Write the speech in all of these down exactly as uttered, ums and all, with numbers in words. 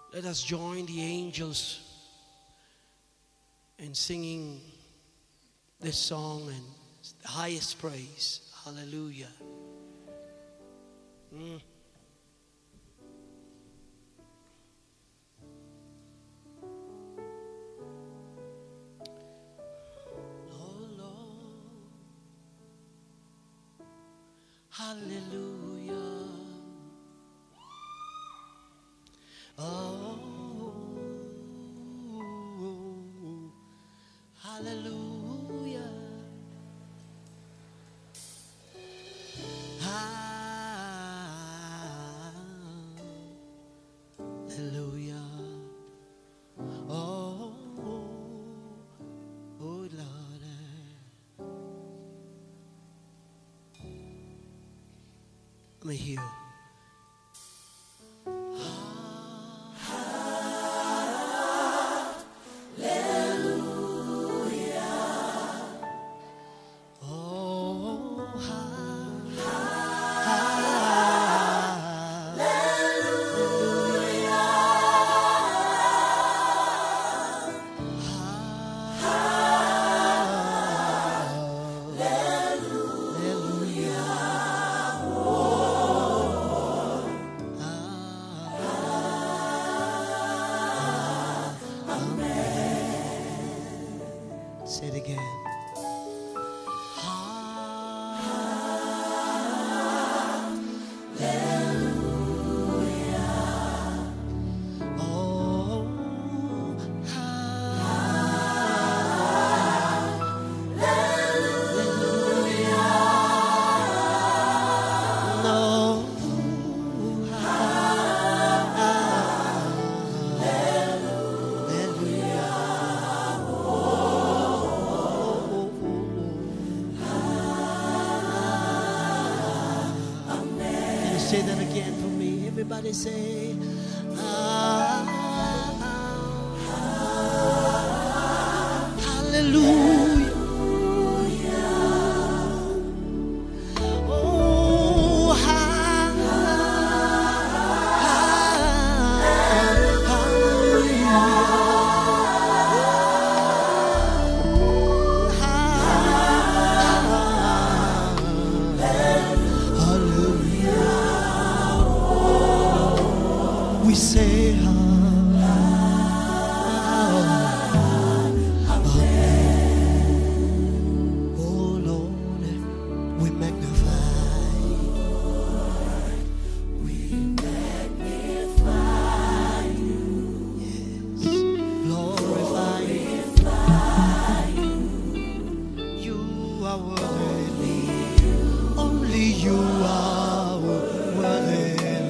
Let us join the angels in singing this song and the highest praise. Hallelujah. Mm. Oh Lord, hallelujah. Oh, hallelujah. Hallelujah. Oh, oh Lord. Let me hear. Say it again. Say that again for me. Everybody say, ah, ah, hallelujah. Oh, ha, we say, ah, amen. Oh Lord, we magnify you. We magnify you. Yes, glorify you. You are worthy. Only you are worthy.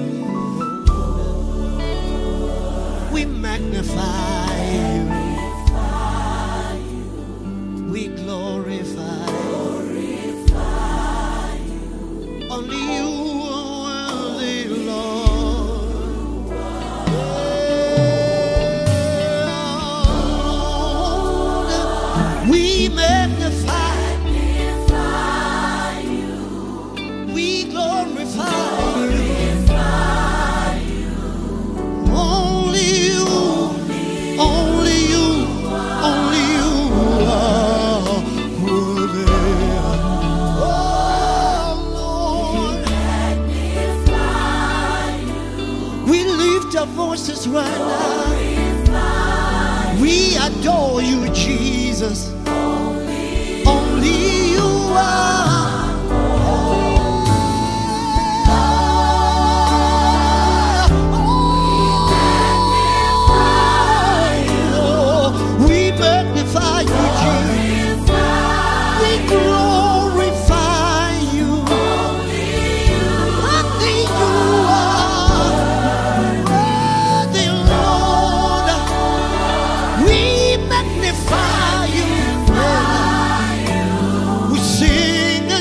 We magnify you. We glorify you. Only you are worthy, Lord. We magnify you. We glorify you. Only you, only you, only you are worthy. Oh Lord, we lift our voices right now. We adore you, Jesus. Only you are. Magnify you. We sing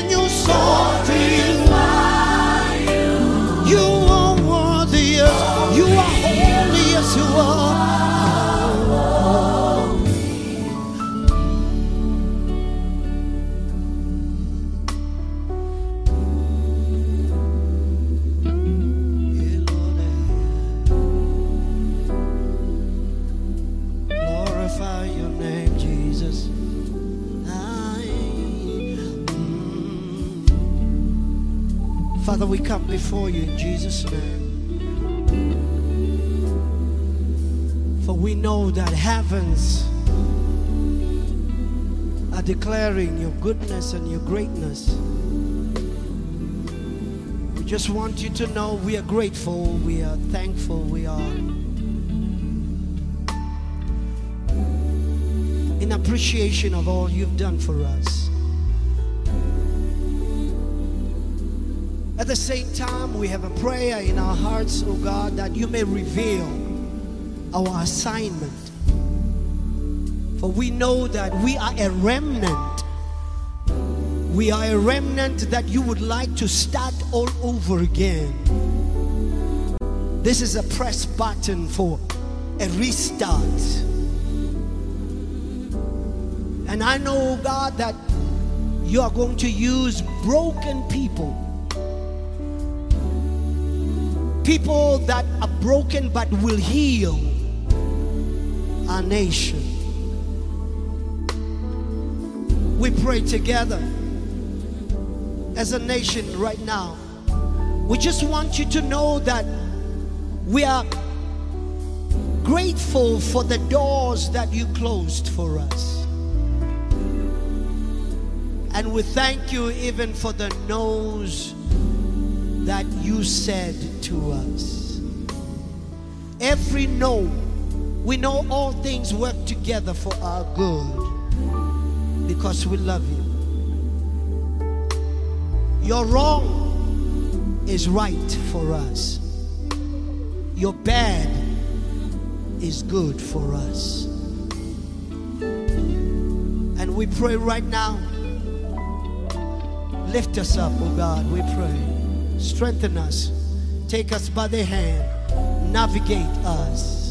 Father, we come before you in Jesus' name. For we know that heavens are declaring your goodness and your greatness. We just want you to know we are grateful, we are thankful, we are in appreciation of all you've done for us. At the same time, we have a prayer in our hearts, oh God, that you may reveal our assignment. For we know that we are a remnant. We are a remnant that you would like to start all over again. This is a press button for a restart. And I know, God, that you are going to use broken people. People that are broken but will heal our nation. We pray together as a nation right now. We just want you to know that we are grateful for the doors that you closed for us. And we thank you even for the no's that you said to us. Every no, we know all things work together for our good because we love you. Your wrong is right for us. Your bad is good for us. And we pray right now, lift us up, oh God, we pray. Strengthen us. Take us by the hand. Navigate us.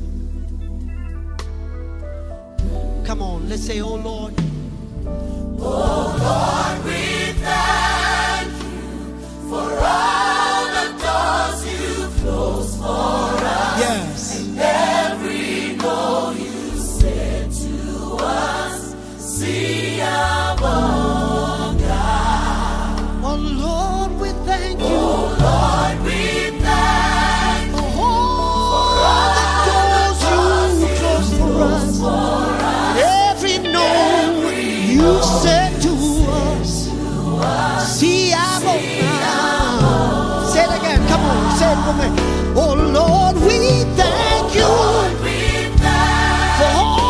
Come on, let's say, oh Lord. Oh Lord, we thank you for all the doors you've closed for us. Yes. And every no you said to us, see our own God. Oh Lord, we thank you. Oh Lord, we thank you for all the doors you closed for us. Every no you said to us, see our own God. Say it again, come on, say it for me. Oh Lord, we thank you for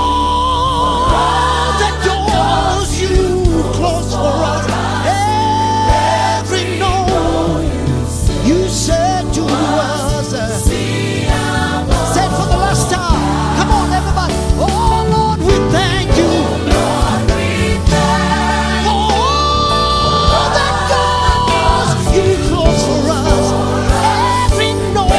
all the doors you closed for us. Every no you said to us. Say it for the last time. Come on, everybody. Oh Lord, we thank you. For all the doors you closed for us. Every no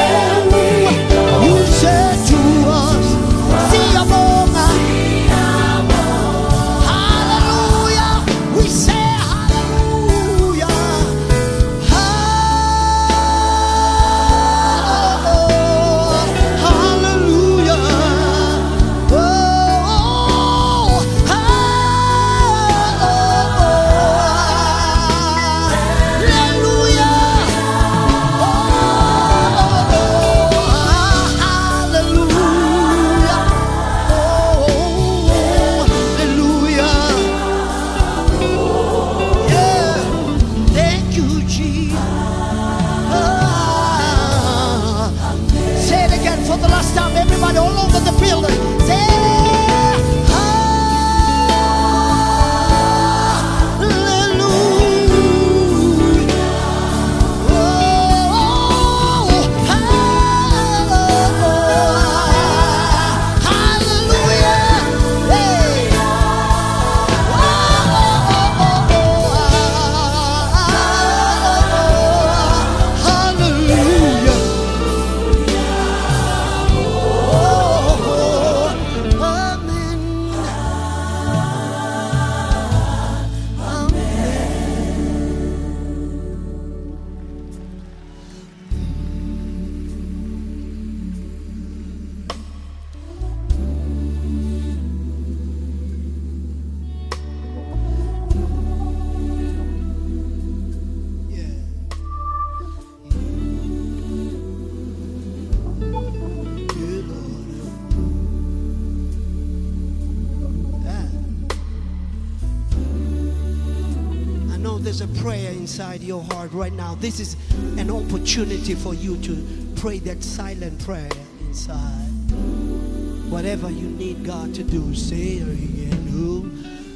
there's a prayer inside your heart right now. This is an opportunity for you to pray that silent prayer inside. Whatever you need God to do, say it again. Who?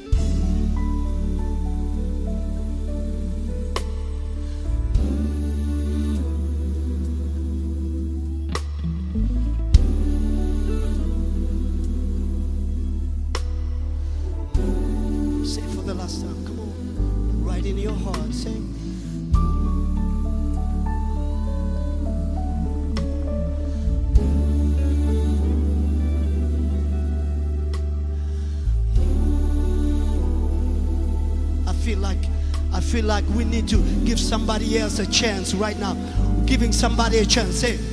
Say for the last time. Come on. Right in your heart. Say. I feel like I feel like we need to give somebody else a chance right now. Giving somebody a chance. Say.